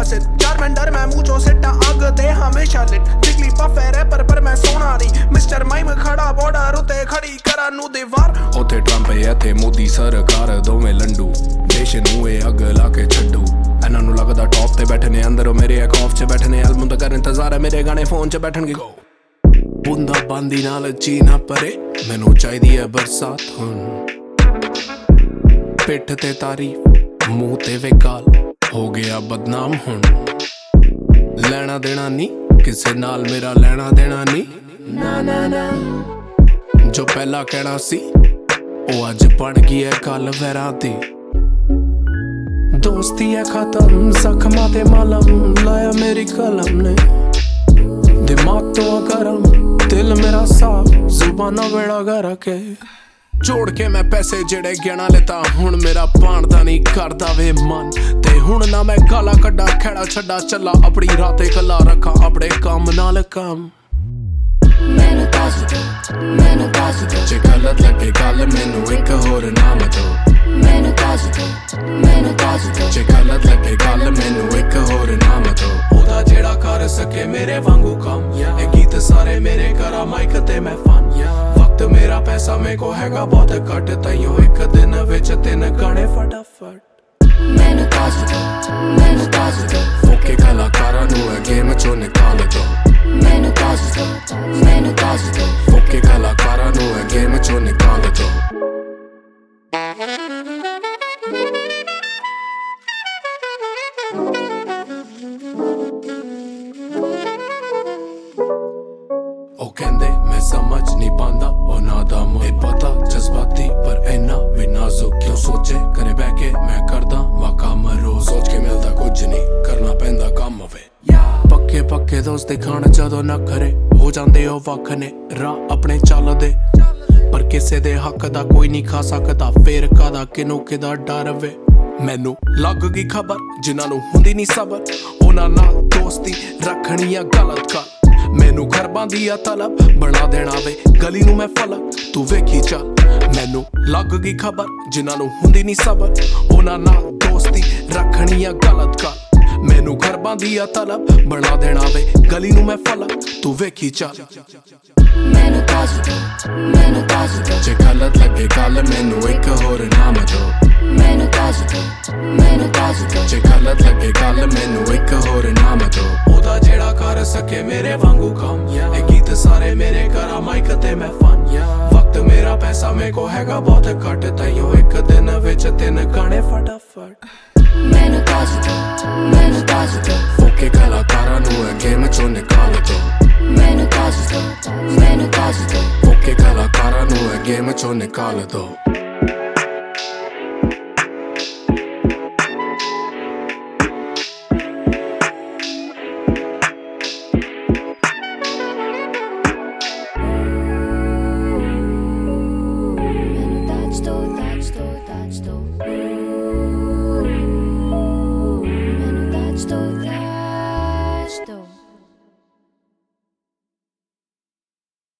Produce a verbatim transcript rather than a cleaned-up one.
सिर चारमेंडर मैं मुँह चो सिट्टा अग दे हमेशा लिट चिकली पफे रैपर पर मैं सोना नहीं मिस्टर माइम खड़ा बॉर्डर उते खड़ी करा नू दीवार उते ट्रंप इथे मोदी सरकार दोवें लंडू देश नू ए अग ला के छड्डू इन्हां नू लगदा टॉप ते बैठे ने अंदर मेरे खौफ च बैठे ने एल्बम दा कर इंतजार है मेरे गाने फोन च बैठणगे बूंदा बांदी नाल चीना परे मैनू चाहिदी है बरसात हुण पिठ ते तारीफ मुंह ते विकाल हो गया बदनाम हुण लेना देना नी किसे नाल मेरा लेना देना नी ना ना ना जो पहला कहना सी ओ अज बन गई है गल वैरां दी दोस्ती है खत्म जख्मां ते मलम लाया मेरी कलम ने दिमाग तो गरम दिल मेरा साफ जुबाना बेड़ा गर के जोड़ के मैं पैसे जेड़े गिना लेता हुण मेरा भाणदा नहीं करदा वे मन ते हुण ना मैं गाला कड्डा खैड़ा छड्डा चला अपनी रातें कला रखा अपने काम नाल काम मैनू दस दो मैनू दस दो जे गलत लगे गल मैनू एक होर नाम दो मैनू दस दो मैनू दस दो जे गलत लगे गल मैनू एक होर नाम दो ओदा जेड़ा कर सके मेरे वांगू काम ए गीत सारे मेरे करा माइक ते मैं फन वक्त मेरा पैसा मेरे को हैगा बहुत घट ताइयों एक दिन विच तीन गाने फटाफट मैनू दस दो मैनू दस दो फोके कलाकारां नू गेम चों निकाल दो मैनू दस दो मैनू दस दो फोके कलाकारां नू गेम चों निकाल दो ओ कहंदे मैं समझ नहीं पांदा ओ नादा मोए पता जज्बाती पर इन्ना भी नाजुक क्यों सोचे करे बह के मैं करदा वा काम रोज सोच के मिलदा कुछ नहीं करना पैंदा काम वे पक्के पक्के दोस्त दिखाण जदों ना करे हो जांदे ओ वख ने राह अपने चलदे पर किसे दे हक दा कोई नहीं खा सकदा फेर कादा किनू किदा डर वे मैनू लग गई खबर जिन्हां नू हुंदी नहीं सबर उन्हां नाल दोस्ती रखनी आ गलत कर मैनू घर बांधी आ तलब बना देना वे गली नू मैं फलक तू वेखी चल मैनू लग गई खबर जिन्हां नू हुंदी नहीं सबर उन्हां नाल दोस्ती रखनी आ गलत कर मैनू घर बांधी आ तलब बना देना वे गली नू मैं फलक तू वेखी चल मैनू दस दो मैनू दस दो जे गलत लगे गल मैनू एक होर नाम दो मैनू दस दो मैनू दस दो जे गलत लगे गल मैनू एक होर नाम दो ओदा जेड़ा कर सके मेरे वांगू काम ए गीत सारे मेरे करा माइक ते मैं फन वक्त मेरा पैसा मेरे को हैगा बहुत घट ताइयों एक दिन विच तीन गाने फटाफट मैनू दस दो मैनू दस दो फोके कलाकारां नू गेम चों निकाल दो मैनू दस दो मैनू दस दो फोके कलाकारां नू गेम चों निकाल दो।